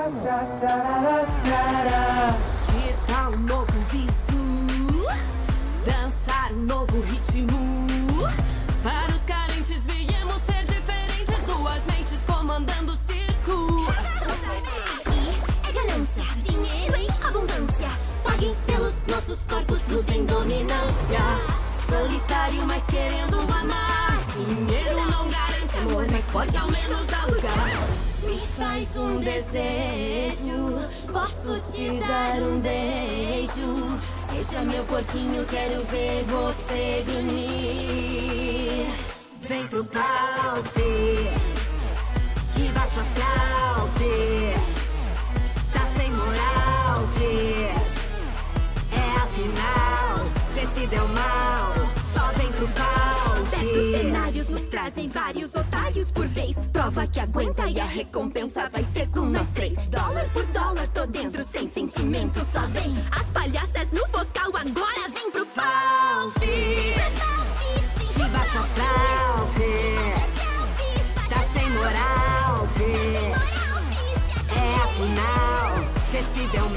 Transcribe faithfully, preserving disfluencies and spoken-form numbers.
Que tal um novo visu? Dançar um novo ritmo. Para os carentes viemos ser diferentes. Duas mentes comandando o circo. Aqui é ganância, dinheiro em abundância. Paguem pelos nossos corpos, nos deem dominância. Solitário, mas querendo amar. Dinheiro não garante amor, mas pode ao menos alugar. Me faz um desejo, posso te dar um beijo. Seja meu porquinho, quero ver você grunhir. Vem pro pau, Fizz. De baixo astral, Fizz. Tá sem moral, Fizz. É a final, cê se deu mal. Só vem pro pau, Certos Fizz. cenários nos trazem vários otários por vez. Prova que aguenta e a recompensa vai ser com nós três. Dólar por dólar, tô dentro sem sentimento, só vem. As palhaças no vocal, agora vem pro pau, Fizz. De baixo astral, Fizz. Tá sem moral, Fizz. É a final, cê se deu mal.